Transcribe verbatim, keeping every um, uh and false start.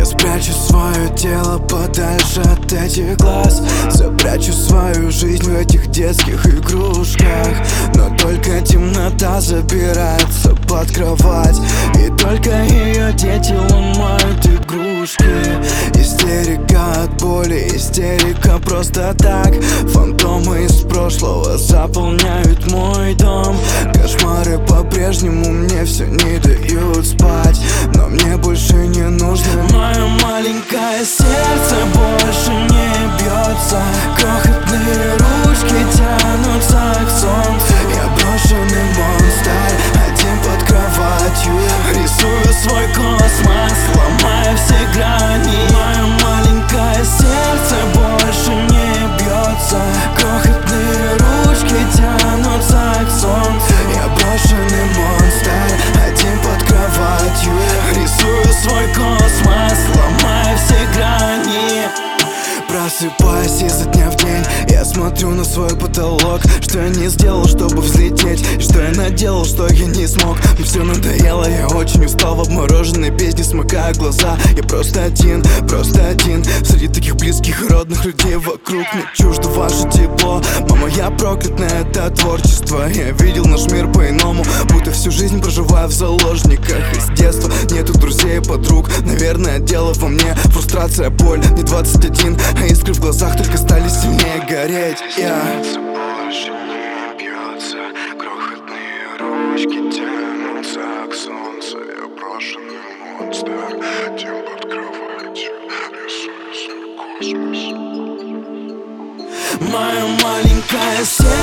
спрячу свое тело подальше от этих глаз. Запрячу свою жизнь в этих детских игрушках. Но только темнота забирается под кровать, и только ее дети ломают игрушки. Истерика от боли, истерика просто так. Фантомы из прошлого заполняют мой дом. Кошмары по-прежнему мне все не дают спать, но мне больше не нужно. Мое маленькое сердце больше не бьется. Крохотные ручки тянутся к солнцу. Я брошенный монстр, один под кроватью. Рисую свой космос, ломая все грани. Мое маленькое сердце больше не бьется. Крохотные ручки тянутся к солнцу. Я брошенный монстр, один под кроватью. Рисую свой космос, ломая все грани. Просыпаясь изо дня в день, я смотрю на свой потолок. Что я не сделал, чтобы взлететь, и что я наделал, что я не смог. Мне все надоело, я очень устал. В обмороженной бездне смыкаю глаза. Я просто один, просто один среди таких близких и родных людей вокруг. Мне чуждо ваше тепло. Мама, я проклят на это творчество. Я видел наш мир по-иному, будто всю жизнь проживаю в заложниках. Из детства нету друзей и подруг. Наверное, дело во мне, фрустрация, боль. Не двадцать один, а искры в глазах только стали сильнее гореть. Я больше не бьется, крохотные ручки тянутся к солнцу. Я брошенный монстр, один под кроватью. Рисую свой космос. мое маленькое сердце